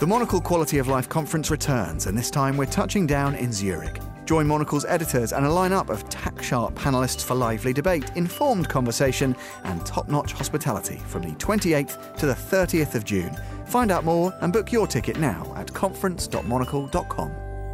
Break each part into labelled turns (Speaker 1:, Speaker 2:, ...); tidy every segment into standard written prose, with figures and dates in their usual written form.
Speaker 1: The Monocle Quality of Life Conference returns, and this time we're touching down in Zurich. Join Monocle's editors and a lineup of tack-sharp panellists for lively debate, informed conversation and top-notch hospitality from the 28th to the 30th of June. Find out more and book your ticket now at conference.monocle.com.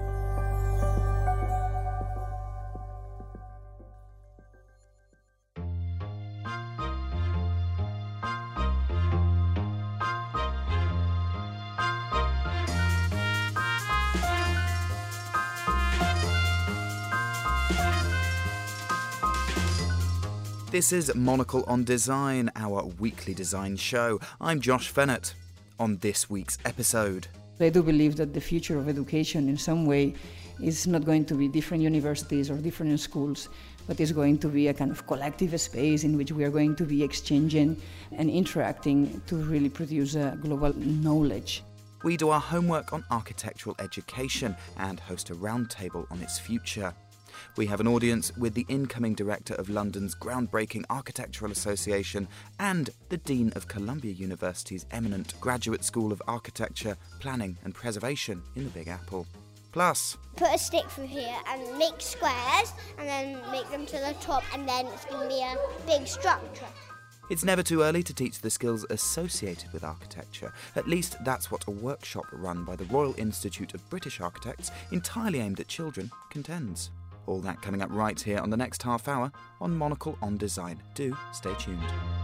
Speaker 2: This is Monocle on Design, our weekly design show. I'm Josh Fennett. On this week's episode,
Speaker 3: I do believe that the future of education in some way is not going to be different universities or different schools, but is going to be a kind of collective space in which we are going to be exchanging and interacting to really produce a global knowledge.
Speaker 2: We do our homework on architectural education and host a roundtable on its future. We have an audience with the incoming director of London's groundbreaking Architectural Association and the Dean of Columbia University's eminent Graduate School of Architecture, Planning and Preservation in the Big Apple. Plus,
Speaker 4: put a stick through here and make squares and then make them to the top, and then it's going to be a big structure.
Speaker 2: It's never too early to teach the skills associated with architecture. At least that's what a workshop run by the Royal Institute of British Architects, entirely aimed at children, contends. All that coming up right here on the next half hour on Monocle on Design. Do stay tuned.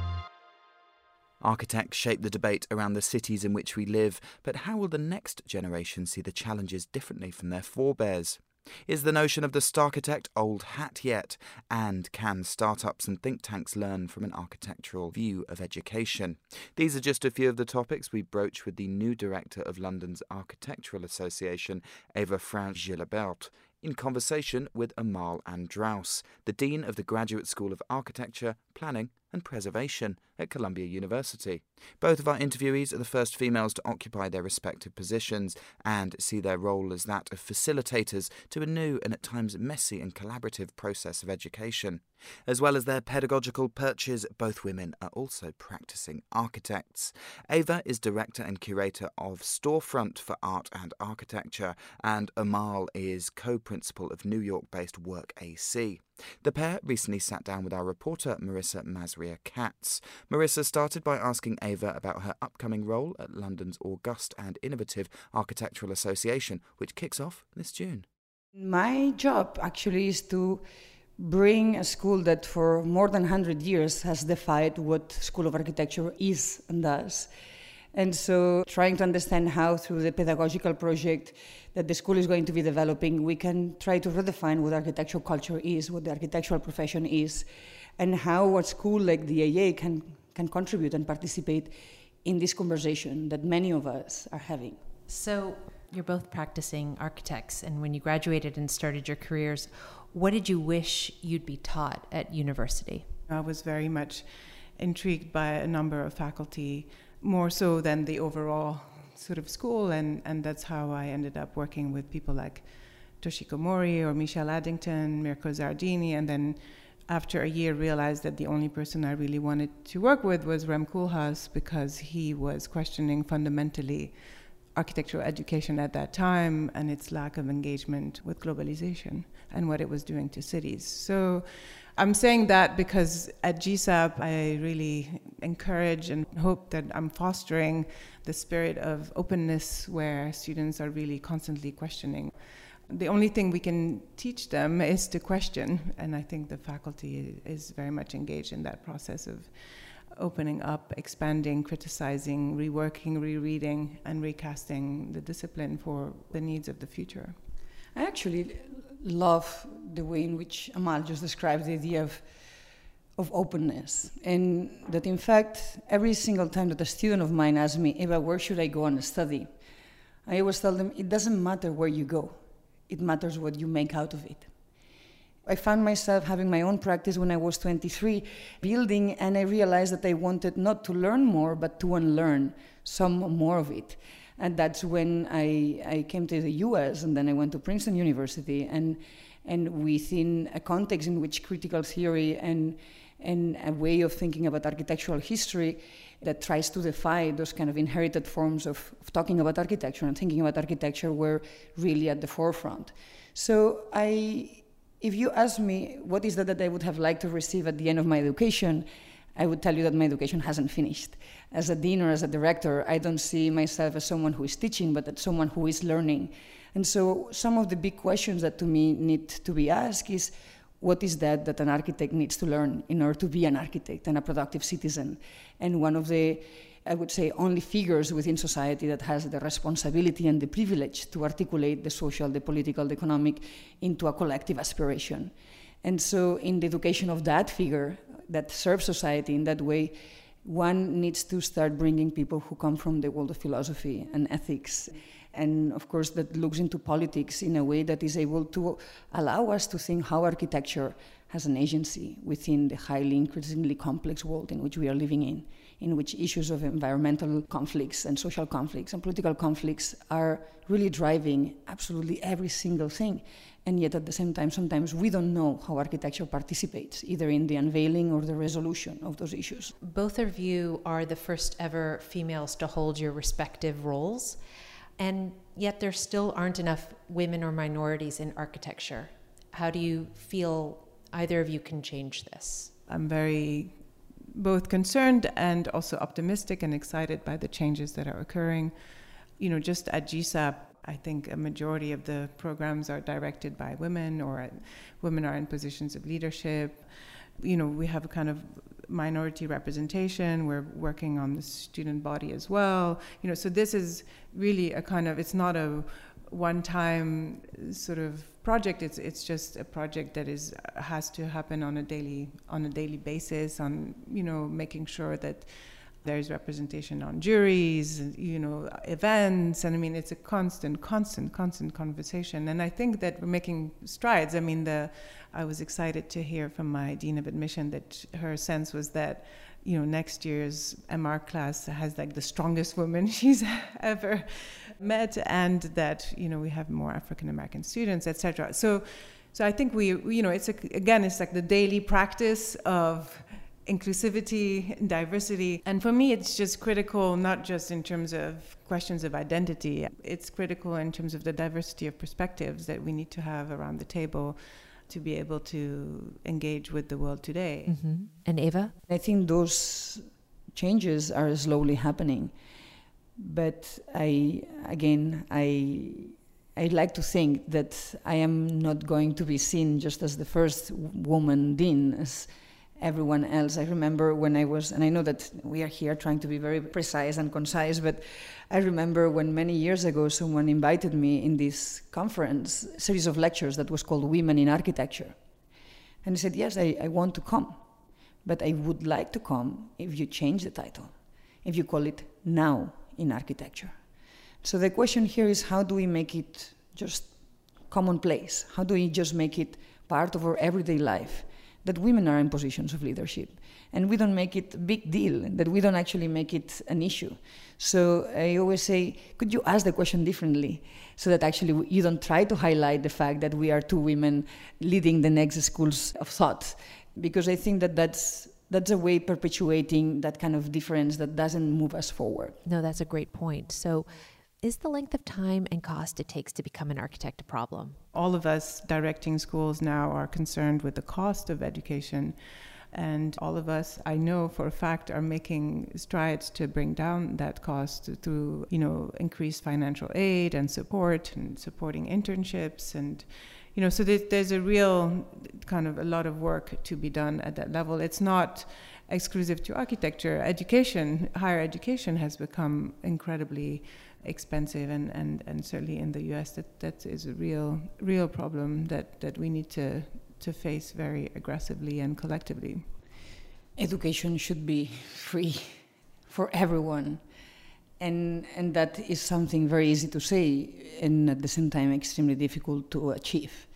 Speaker 2: Architects shape the debate around the cities in which we live, but how will the next generation see the challenges differently from their forebears? Is the notion of the Starchitect old hat yet? And can startups and think tanks learn from an architectural view of education? These are just a few of the topics we broach with the new director of London's Architectural Association, Eva Frank-Gilabert, in conversation with Amal Andraus, the Dean of the Graduate School of Architecture, Planning and Preservation at Columbia University. Both of our interviewees are the first females to occupy their respective positions and see their role as that of facilitators to a new and at times messy and collaborative process of education. As well as their pedagogical perches, both women are also practicing architects. Eva is director and curator of Storefront for Art and Architecture, and Amal is co-principal of New York-based Work AC. The pair recently sat down with our reporter Marissa Masria-Katz. Marissa started by asking Eva about her upcoming role at London's august and innovative Architectural Association, which kicks off this June.
Speaker 3: My job actually is to bring a school that for more than 100 years has defied what School of Architecture is and does. And so trying to understand how through the pedagogical project that the school is going to be developing, we can try to redefine what architectural culture is, what the architectural profession is, and how a school like the AA can contribute and participate in this conversation that many of us are having.
Speaker 5: So you're both practicing architects, and when you graduated and started your careers, what did you wish you'd be taught at university?
Speaker 6: I was very much intrigued by a number of faculty, more so than the overall sort of school, and that's how I ended up working with people like Toshiko Mori or Michelle Addington, Mirko Zardini, and then after a year realized that the only person I really wanted to work with was Rem Koolhaas, because he was questioning fundamentally architectural education at that time and its lack of engagement with globalization and what it was doing to cities. So I'm saying that because at GSAP I really encourage and hope that I'm fostering the spirit of openness where students are really constantly questioning. The only thing we can teach them is to question, and I think the faculty is very much engaged in that process of opening up, expanding, criticizing, reworking, rereading, and recasting the discipline for the needs of the future.
Speaker 3: I actually love the way in which Amal just described the idea of openness, and that in fact, every single time that a student of mine asks me, Eva, where should I go and study? I always tell them, it doesn't matter where you go, it matters what you make out of it. I found myself having my own practice when I was 23, building, and I realized that I wanted not to learn more, but to unlearn some more of it. And that's when I came to the US, and then I went to Princeton University, and within a context in which critical theory and a way of thinking about architectural history that tries to defy those kind of inherited forms of talking about architecture and thinking about architecture were really at the forefront. So if you ask me what is that I would have liked to receive at the end of my education, I would tell you that my education hasn't finished. As a dean or as a director, I don't see myself as someone who is teaching, but as someone who is learning. And so some of the big questions that to me need to be asked is, what is that an architect needs to learn in order to be an architect and a productive citizen? And one of the, I would say, only figures within society that has the responsibility and the privilege to articulate the social, the political, the economic into a collective aspiration. And so in the education of that figure that serves society in that way, one needs to start bringing people who come from the world of philosophy and ethics, and of course that looks into politics in a way that is able to allow us to think how architecture has an agency within the highly increasingly complex world in which we are living in which issues of environmental conflicts and social conflicts and political conflicts are really driving absolutely every single thing. And yet at the same time, sometimes we don't know how architecture participates, either in the unveiling or the resolution of those issues.
Speaker 5: Both of you are the first ever females to hold your respective roles, and yet there still aren't enough women or minorities in architecture. How do you feel either of you can change this?
Speaker 6: I'm very both concerned and also optimistic and excited by the changes that are occurring. You know, just at GSAP, I think a majority of the programs are directed by women, or women are in positions of leadership. You know, we have a kind of minority representation. We're working on the student body as well. You know, so this is really a kind of, it's not a one-time sort of project. It's just a project that has to happen on a daily basis, on, you know, making sure that there's representation on juries, you know, events, and I mean, it's a constant conversation. And I think that we're making strides. I mean, I was excited to hear from my Dean of Admission that her sense was that, you know, next year's MR class has like the strongest woman she's ever met, and that, you know, we have more African American students, etc. So I think you know, it's like the daily practice of inclusivity, diversity. And for me, it's just critical, not just in terms of questions of identity. It's critical in terms of the diversity of perspectives that we need to have around the table to be able to engage with the world today.
Speaker 5: Mm-hmm. And Eva?
Speaker 3: I think those changes are slowly happening. But I'd like to think that I am not going to be seen just as the first woman dean, as everyone else. I remember when I was, and I know that we are here trying to be very precise and concise, but I remember when many years ago someone invited me in this conference, series of lectures that was called Women in Architecture. And I said, yes, I want to come, but I would like to come if you change the title, if you call it Now in Architecture. So the question here is, how do we make it just commonplace? How do we just make it part of our everyday life? That women are in positions of leadership, and we don't make it a big deal, that we don't actually make it an issue. So I always say, could you ask the question differently, so that actually you don't try to highlight the fact that we are two women leading the next schools of thought, because I think that that's a way perpetuating that kind of difference that doesn't move us forward.
Speaker 5: No, that's a great point. So is the length of time and cost it takes to become an architect a problem?
Speaker 6: All of us directing schools now are concerned with the cost of education. And all of us, I know for a fact, are making strides to bring down that cost through, you know, increased financial aid and support and supporting internships. And, you know, so there's a real kind of a lot of work to be done at that level. It's not exclusive to architecture. Education, higher education has become incredibly expensive, and certainly in the US that is a real problem that we need to face very aggressively and collectively.
Speaker 3: Education should be free for everyone, and that is something very easy to say and at the same time extremely difficult to achieve.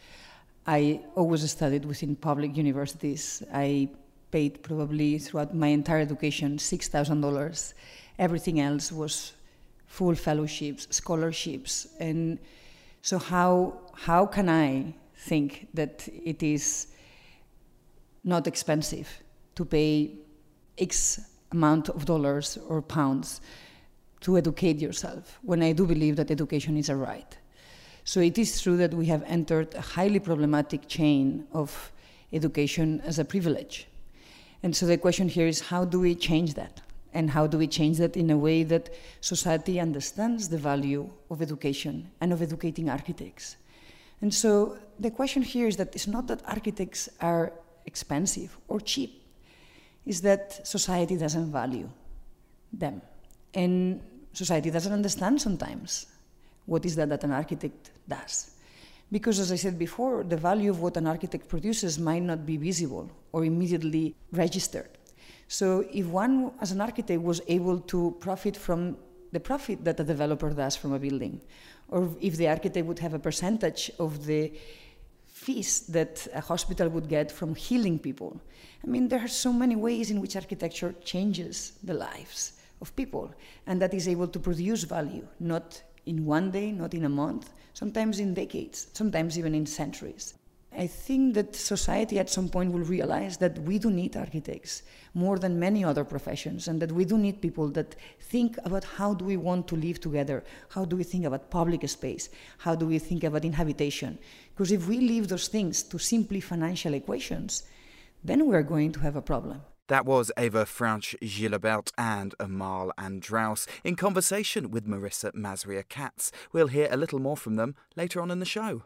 Speaker 3: I always studied within public universities. I paid probably throughout my entire education $6,000. Everything else was full fellowships, scholarships. And so how can I think that it is not expensive to pay X amount of dollars or pounds to educate yourself, when I do believe that education is a right. So it is true that we have entered a highly problematic chain of education as a privilege. And so the question here is, how do we change that? And how do we change that in a way that society understands the value of education and of educating architects? And so the question here is that it's not that architects are expensive or cheap, it's that society doesn't value them. And society doesn't understand sometimes what is that an architect does. Because, as I said before, the value of what an architect produces might not be visible or immediately registered. So if one, as an architect, was able to profit from the profit that a developer does from a building, or if the architect would have a percentage of the fees that a hospital would get from healing people. I mean, there are so many ways in which architecture changes the lives of people, and that is able to produce value, not in one day, not in a month, sometimes in decades, sometimes even in centuries. I think that society at some point will realize that we do need architects more than many other professions, and that we do need people that think about how do we want to live together, how do we think about public space, how do we think about inhabitation. Because if we leave those things to simply financial equations, then we're going to have a problem.
Speaker 2: That was Eva Frauch-Gilabert and Amal Andraus in conversation with Marissa Masria-Katz. We'll hear a little more from them later on in the show.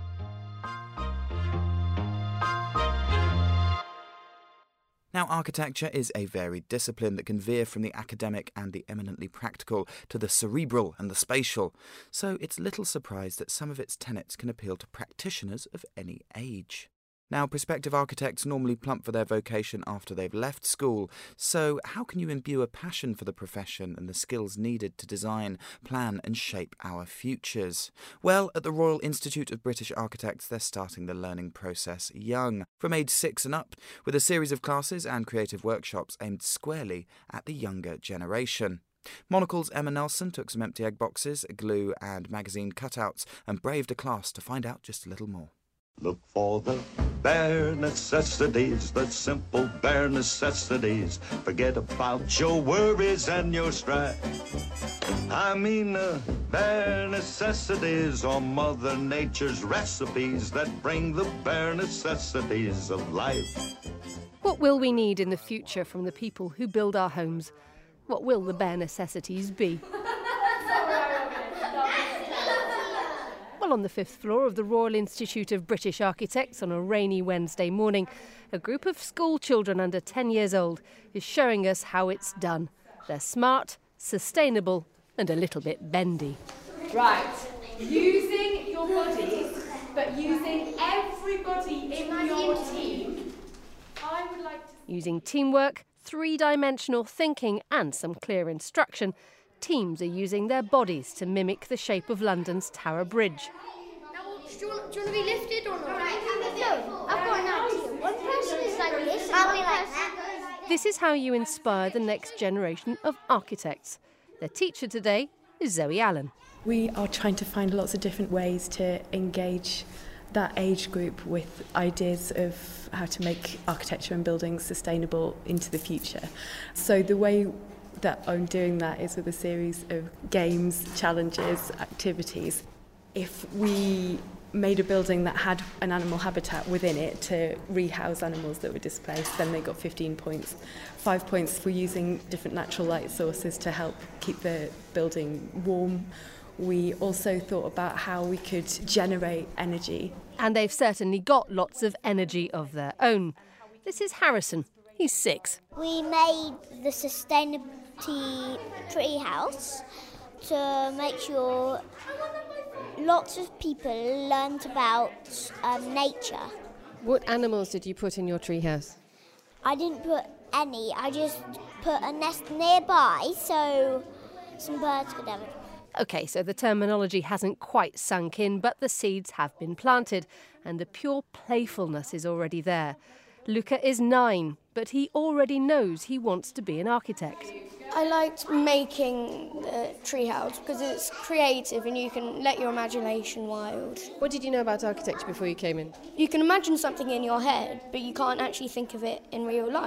Speaker 2: Now, architecture is a varied discipline that can veer from the academic and the eminently practical to the cerebral and the spatial. So it's little surprise that some of its tenets can appeal to practitioners of any age. Now, prospective architects normally plump for their vocation after they've left school, so how can you imbue a passion for the profession and the skills needed to design, plan and shape our futures? Well, at the Royal Institute of British Architects, they're starting the learning process young, from age 6 and up, with a series of classes and creative workshops aimed squarely at the younger generation. Monocle's Emma Nelson took some empty egg boxes, glue and magazine cutouts and braved a class to find out just a little more.
Speaker 7: Look for the bare necessities, the simple bare necessities. Forget about your worries and your strife. I mean, bare necessities are Mother Nature's recipes that bring the bare necessities of life.
Speaker 8: What will we need in the future from the people who build our homes? What will the bare necessities be? Well, on the 5th floor of the Royal Institute of British Architects on a rainy Wednesday morning, a group of school children under 10 years old is showing us how it's done. They're smart, sustainable and a little bit bendy.
Speaker 9: Right, using your bodies, but using everybody in your team. I would like to...
Speaker 8: Using teamwork, three-dimensional thinking and some clear instruction, teams are using their bodies to mimic the shape of London's Tower Bridge.
Speaker 4: Now, do you want to be lifted or not? No, I've got an idea. One person is like this, and one person...
Speaker 8: This is how you inspire the next generation of architects. Their teacher today is Zoe Allen.
Speaker 10: We are trying to find lots of different ways to engage that age group with ideas of how to make architecture and buildings sustainable into the future. So the way that I'm doing that is with a series of games, challenges, activities. If we made a building that had an animal habitat within it to rehouse animals that were displaced, then they got 15 points. 5 points for using different natural light sources to help keep the building warm. We also thought about how we could generate energy.
Speaker 8: And they've certainly got lots of energy of their own. This is Harrison. He's 6.
Speaker 4: We made the sustainability tree house to make sure lots of people learned about nature.
Speaker 8: What animals did you put in your treehouse?
Speaker 4: I didn't put any, I just put a nest nearby so some birds could have it.
Speaker 8: OK, so the terminology hasn't quite sunk in, but the seeds have been planted and the pure playfulness is already there. Luca is 9, but he already knows he wants to be an architect.
Speaker 11: I liked making the treehouse because it's creative and you can let your imagination wild.
Speaker 8: What did you know about architecture before you came in?
Speaker 11: You can imagine something in your head, but you can't actually think of it in real life.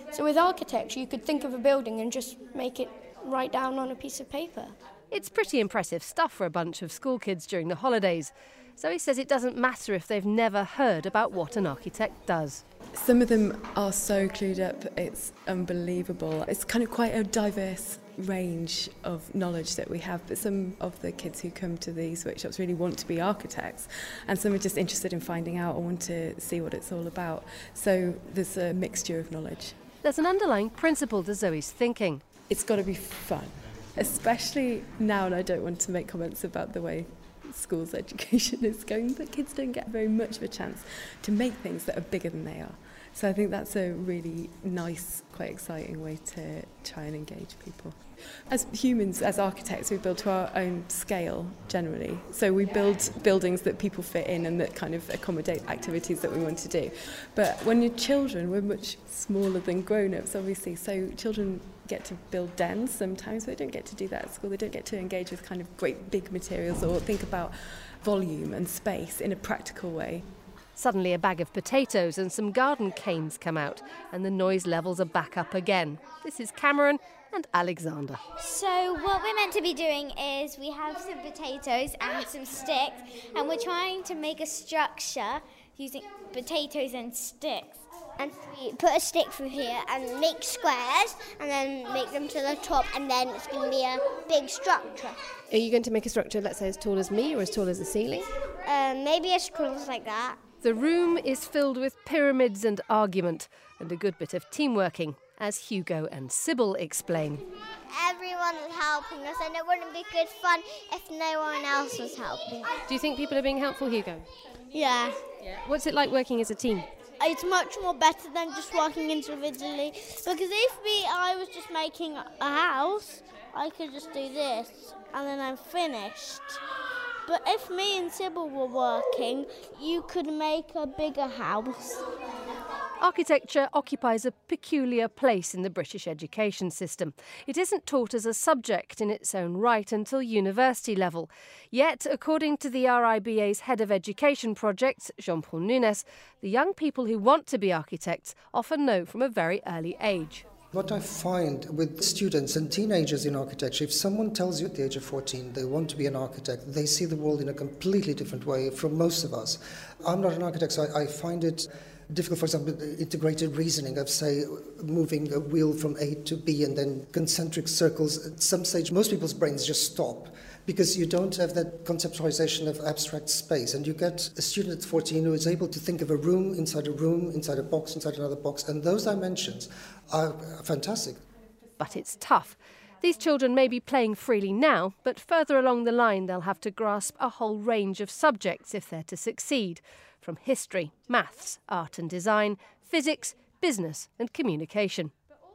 Speaker 11: So with architecture, you could think of a building and just make it right down on a piece of paper.
Speaker 8: It's pretty impressive stuff for a bunch of school kids during the holidays. Zoe says it doesn't matter if they've never heard about what an architect does.
Speaker 10: Some of them are so clued up, it's unbelievable. It's kind of quite a diverse range of knowledge that we have, but some of the kids who come to these workshops really want to be architects, and some are just interested in finding out or want to see what it's all about. So there's a mixture of knowledge.
Speaker 8: There's an underlying principle to Zoe's thinking.
Speaker 10: It's got to be fun, especially now, and I don't want to make comments about the way schools education is going, but kids don't get very much of a chance to make things that are bigger than they are. So I think that's a really nice, quite exciting way to try and engage people. As humans, as architects, we build to our own scale generally. So we build buildings that people fit in and that kind of accommodate activities that we want to do. But when you're children, we're much smaller than grown-ups, obviously. So children get to build dens sometimes, but they don't get to do that at school. They don't get to engage with kind of great big materials or think about volume and space in a practical way.
Speaker 8: Suddenly a bag of potatoes and some garden canes come out, and the noise levels are back up again. This is Cameron and Alexander.
Speaker 4: So what we're meant to be doing is we have some potatoes and some sticks, and we're trying to make a structure using potatoes and sticks. And we put a stick through here and make squares and then make them to the top, and then it's going to be a big structure.
Speaker 8: Are you going to make a structure, let's say, as tall as me or as tall as the ceiling?
Speaker 4: Maybe as close like that.
Speaker 8: The room is filled with pyramids and argument and a good bit of teamworking, as Hugo and Sybil explain.
Speaker 4: Everyone was helping us, and it wouldn't be good fun if no one else was helping.
Speaker 8: Do you think people are being helpful, Hugo?
Speaker 4: Yeah.
Speaker 8: What's it like working as a team?
Speaker 4: It's much more better than just working individually, because if I was just making a house, I could just do this and then I'm finished. But if me and Sybil were working, you could make a bigger house.
Speaker 8: Architecture occupies a peculiar place in the British education system. It isn't taught as a subject in its own right until university level. Yet, according to the RIBA's head of education projects, Jean-Paul Nunes, the young people who want to be architects often know from a very early age.
Speaker 12: What I find with students and teenagers in architecture, if someone tells you at the age of 14 they want to be an architect, they see the world in a completely different way from most of us. I'm not an architect, so I find it difficult, for example, integrated reasoning of, say, moving a wheel from A to B and then concentric circles. At some stage, most people's brains just stop because you don't have that conceptualization of abstract space. And you get a student at 14 who is able to think of a room, inside a box, inside another box, and those dimensions are fantastic.
Speaker 8: But it's tough. These children may be playing freely now, but further along the line they'll have to grasp a whole range of subjects if they're to succeed. From history, maths, art and design, physics, business and communication.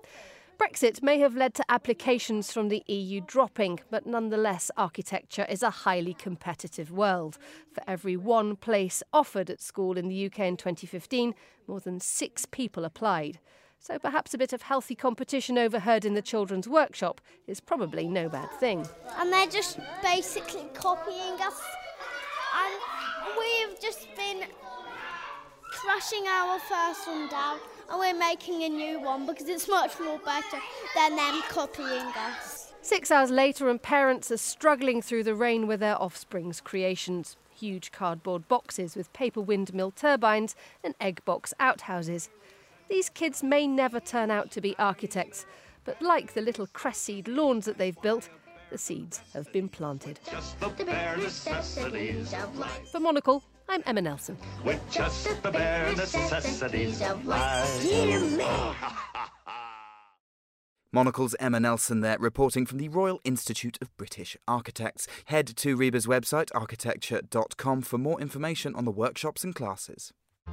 Speaker 8: Brexit may have led to applications from the EU dropping, but nonetheless architecture is a highly competitive world. For every one place offered at school in the UK in 2015, more than 6 people applied. So perhaps a bit of healthy competition overheard in the children's workshop is probably no bad thing.
Speaker 4: And they're just basically copying us. And we've just been crushing our first one down, and we're making a new one because it's much more better than them copying us.
Speaker 8: 6 hours later and parents are struggling through the rain with their offspring's creations. Huge cardboard boxes with paper windmill turbines and egg box outhouses. These kids may never turn out to be architects, but like the little cress seed lawns that they've built, the seeds have been planted.
Speaker 7: Just the bare necessities of life.
Speaker 8: For Monocle, I'm Emma Nelson.
Speaker 7: With just the bare necessities of life.
Speaker 4: Dear me.
Speaker 2: Monocle's Emma Nelson there, reporting from the Royal Institute of British Architects. Head to RIBA's website, architecture.com, for more information on the workshops and classes.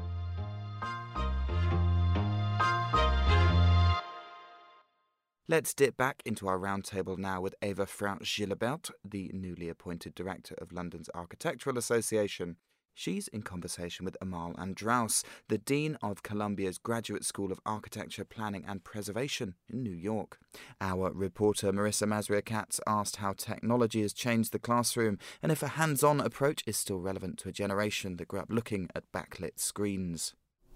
Speaker 2: Let's dip back into our roundtable now with Eva Franck-Gilabert, the newly appointed director of London's Architectural Association. She's in conversation with Amal Andraus, the Dean of Columbia's Graduate School of Architecture, Planning and Preservation in New York. Our reporter Marissa Masria-Katz asked how technology has changed the classroom and if a hands-on approach is still relevant to a generation that grew up looking at backlit screens.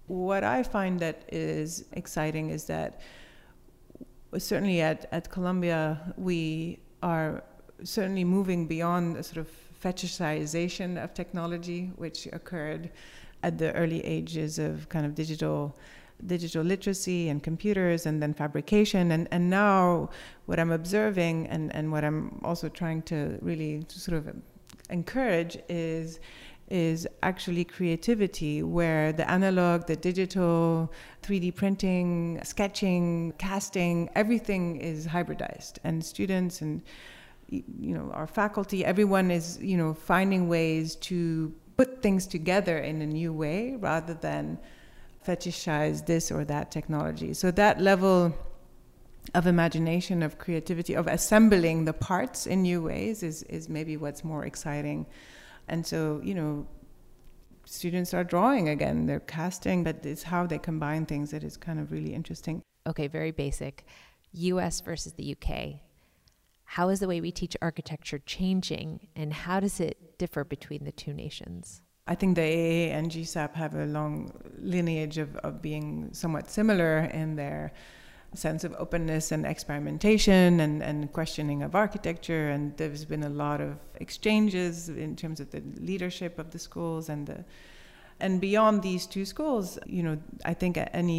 Speaker 6: What I find that is exciting is that certainly at Columbia, we are certainly moving beyond a sort of fetishization of technology, which occurred at the early ages of kind of digital literacy and computers and then fabrication. And now what I'm observing and what I'm also trying to really sort of encourage is actually creativity, where the analog, the digital, 3D printing, sketching, casting, everything is hybridized. And students and our faculty, everyone is finding ways to put things together in a new way rather than fetishize this or that technology. So that level of imagination, of creativity, of assembling the parts in new ways is maybe what's more exciting. And so, students are drawing again, they're casting, but it's how they combine things that is kind of really interesting.
Speaker 5: Okay, very basic. US versus the UK. How is the way we teach architecture changing, and how does it differ between the two nations?
Speaker 6: I think the AA and GSAPP have a long lineage of being somewhat similar in their sense of openness and experimentation and questioning of architecture, and there's been a lot of exchanges in terms of the leadership of the schools and beyond these two schools. I think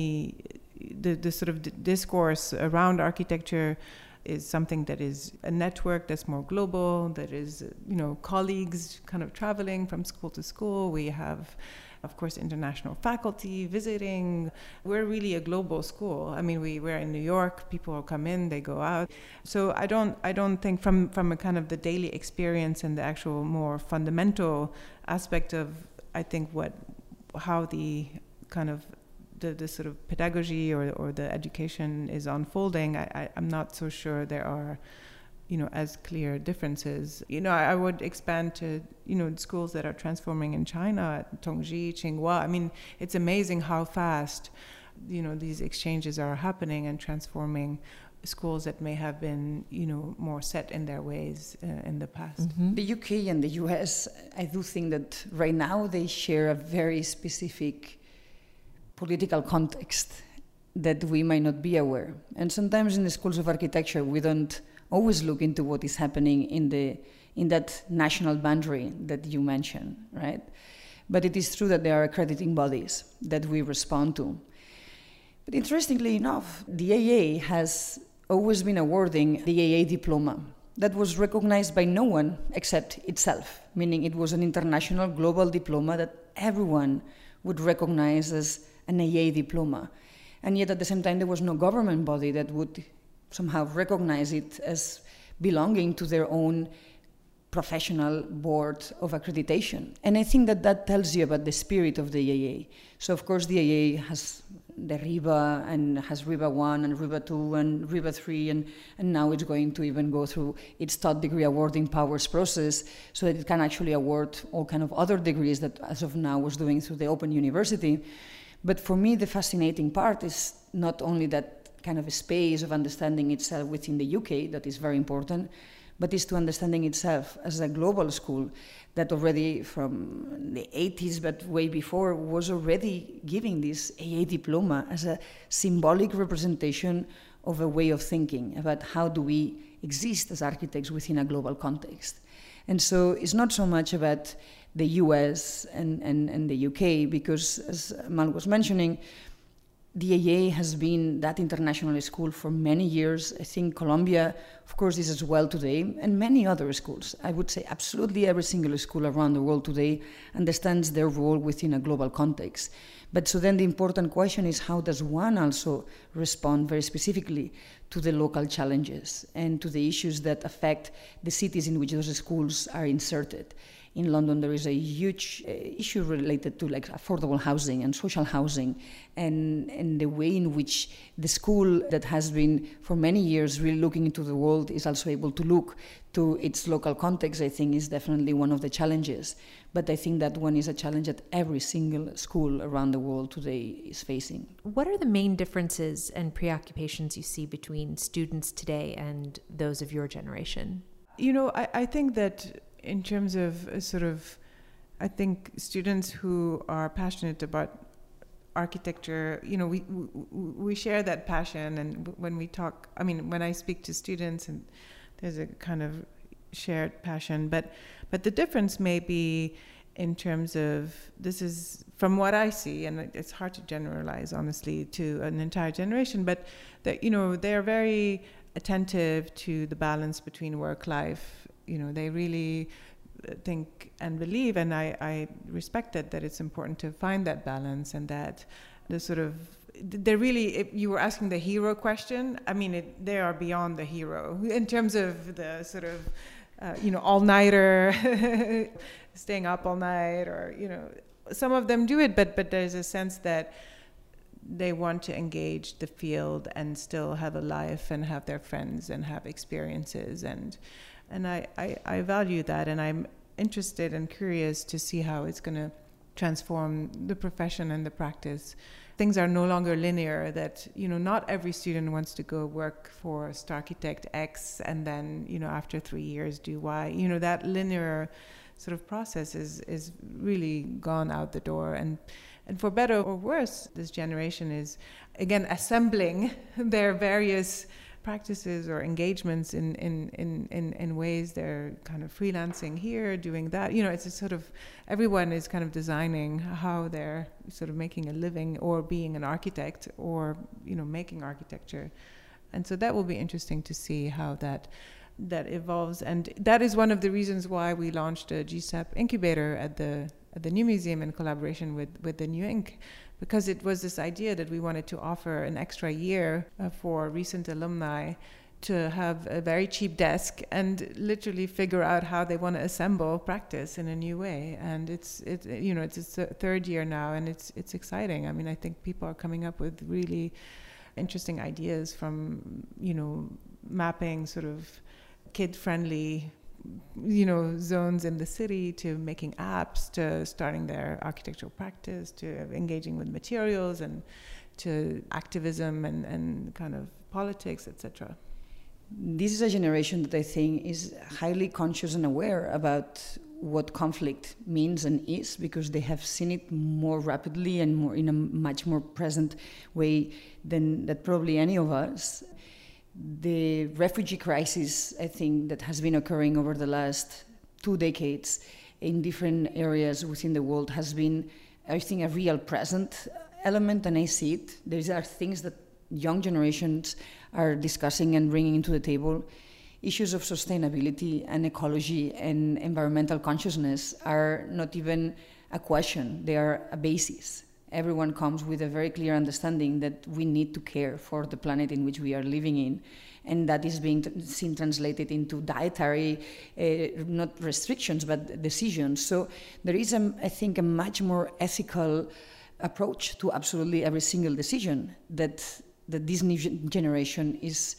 Speaker 6: the sort of discourse around architecture is something that is a network that's more global, that is, colleagues kind of traveling from school to school. We have, of course, international faculty visiting. We're really a global school. I mean, we're in New York, people come in, they go out. So I don't think from a kind of the daily experience and the actual more fundamental aspect of, I think, how the kind of the sort of pedagogy or the education is unfolding, I'm not so sure there are, as clear differences. I would expand to, schools that are transforming in China, Tongji, Tsinghua. I mean, it's amazing how fast, these exchanges are happening and transforming schools that may have been, more set in their ways in the past.
Speaker 3: Mm-hmm. The UK and the US, I do think that right now they share a very specific political context that we might not be aware. And sometimes in the schools of architecture, we don't always look into what is happening in that national boundary that you mentioned, right? But it is true that there are accrediting bodies that we respond to. But interestingly enough, the AA has always been awarding the AA diploma. That was recognized by no one except itself, meaning it was an international global diploma that everyone would recognize as an AA diploma. And yet at the same time, there was no government body that would somehow recognize it as belonging to their own professional board of accreditation. And I think that tells you about the spirit of the AA. So of course the AA has the RIBA and has RIBA 1 and RIBA 2 and RIBA 3 and now it's going to even go through its third degree awarding powers process so that it can actually award all kind of other degrees that as of now was doing through the Open University. But for me, the fascinating part is not only that kind of a space of understanding itself within the UK, that is very important, but is to understanding itself as a global school that already from the 80s, but way before, was already giving this AA diploma as a symbolic representation of a way of thinking about how do we exist as architects within a global context. And so it's not so much about the US and the UK, because as Mal was mentioning, the AA has been that international school for many years. I think Columbia, of course, is as well today, and many other schools. I would say absolutely every single school around the world today understands their role within a global context. But so then the important question is, how does one also respond very specifically to the local challenges and to the issues that affect the cities in which those schools are inserted? In London, there is a huge issue related to like affordable housing and social housing, and the way in which the school that has been for many years really looking into the world is also able to look to its local context, I think is definitely one of the challenges. But I think that one is a challenge that every single school around the world today is facing.
Speaker 5: What are the main differences and preoccupations you see between students today and those of your generation?
Speaker 6: I think that in terms of I think students who are passionate about architecture, we share that passion. And when we talk, when I speak to students, and there's a kind of shared passion, but the difference may be in terms of, this is from what I see, and it's hard to generalize honestly to an entire generation, but that they're very attentive to the balance between work life. They really think and believe, and I respect that it's important to find that balance, and that the sort of, they're really, if you were asking the hero question, they are beyond the hero in terms of the sort of all-nighter, staying up all night, or some of them do it, but there's a sense that they want to engage the field and still have a life and have their friends and have experiences, and I value that, and I'm interested and curious to see how it's going to transform the profession and the practice. Things are no longer linear, that not every student wants to go work for Starchitect X and then after 3 years do Y. That linear sort of process is really gone out the door, and for better or worse, this generation is again assembling their various practices or engagements in ways. They're kind of freelancing here, doing that. It's a sort of, everyone is kind of designing how they're sort of making a living, or being an architect, or making architecture. And so that will be interesting to see how that evolves. And that is one of the reasons why we launched a GSAPP incubator at the New Museum in collaboration with the New Inc., because it was this idea that we wanted to offer an extra year for recent alumni to have a very cheap desk and literally figure out how they want to assemble practice in a new way. And it's its third year now, and it's exciting. I think people are coming up with really interesting ideas, from mapping sort of kid-friendly zones in the city, to making apps, to starting their architectural practice, to engaging with materials, and to activism and kind of politics, etc.
Speaker 3: This is a generation that I think is highly conscious and aware about what conflict means and is, because they have seen it more rapidly and more in a much more present way than that probably any of us. The refugee crisis, I think, that has been occurring over the last 2 decades in different areas within the world has been, I think, a real present element, and I see it. These are things that young generations are discussing and bringing into the table. Issues of sustainability and ecology and environmental consciousness are not even a question, they are a basis. Everyone comes with a very clear understanding that we need to care for the planet in which we are living in, and that is being seen translated into dietary, not restrictions, but decisions. So there is, I think, a much more ethical approach to absolutely every single decision that this new generation is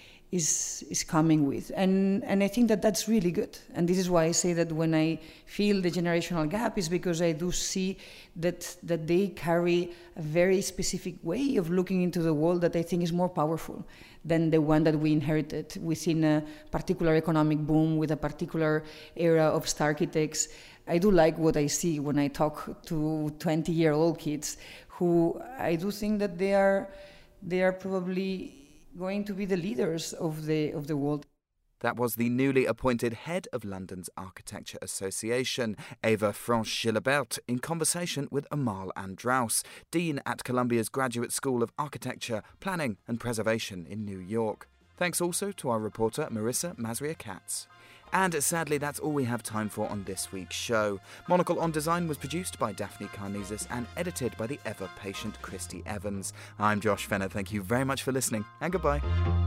Speaker 3: coming with, and I think that that's really good. And this is why I say that when I feel the generational gap is because I do see that they carry a very specific way of looking into the world that I think is more powerful than the one that we inherited within a particular economic boom with a particular era of Starchitects. I do like what I see when I talk to 20-year-old kids, who I do think that they are probably going to be the leaders of the world.
Speaker 2: That was the newly appointed head of London's Architecture Association, Eva Franche-Gilabert, in conversation with Amal Andraus, Dean at Columbia's Graduate School of Architecture, Planning and Preservation in New York. Thanks also to our reporter Marissa Masria-Katz. And sadly, that's all we have time for on this week's show. Monocle on Design was produced by Daphne Karnezis and edited by the ever-patient Christy Evans. I'm Josh Fenner. Thank you very much for listening, and goodbye.